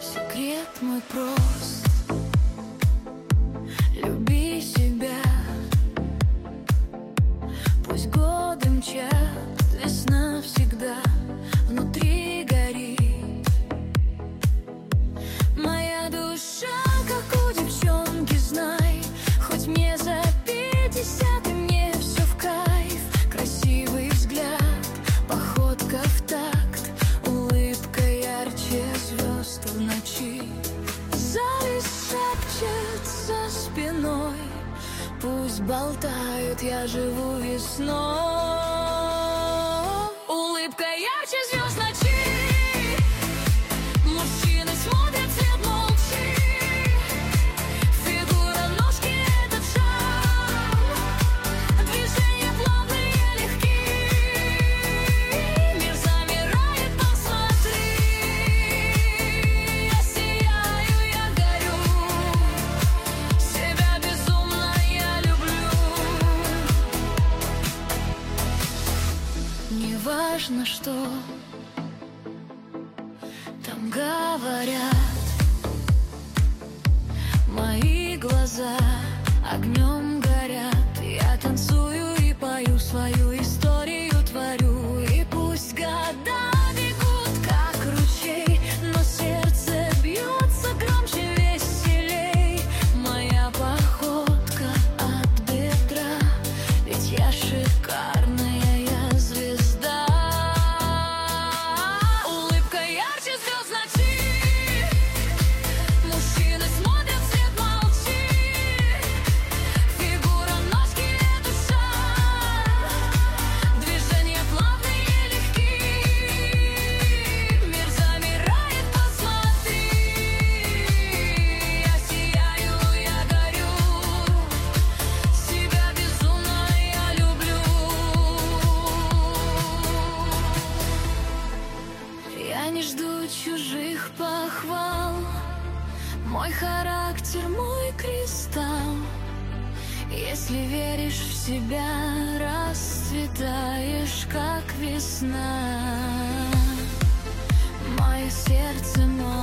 Секрет мой прост: люби себя. Пусть годы мчат, весна всегда внутри горит. Моя душа, как у девчонки, знай, хоть мне за 50, и мне все в кайф. Красивый взгляд, походка в такт, улыбка ярче звезд в ночи. Зависть шепчет за спиной, пусть болтают, я живу весной. Улыбка ярче звезд в ночи. Мужчины смотрят вслед, молчи. Фигура, ножки, этот шаг, движения плавные, легки. Мир замирает, посмотри. Я сияю, я горю, себя безумно я люблю. Неважно, что там говорят, мои глаза огнем горят. Я танцую и пою, свою историю творю. И пусть года бегут, как ручей, но сердце бьется громче, веселей. Моя походка от бедра, ведь я шикарная, я звезда. Улыбка ярче звезд в ночи. Мужчины смотрят вслед, молчи. Фигура, ножки, душа, движения плавные, легки. Мир замирает, посмотри. Я сияю, я горю, себя безумно я люблю. Я не жду чужих похвал, мой характер, мой кристалл. Если веришь в себя, расцветаешь, как весна. Мое сердце, мой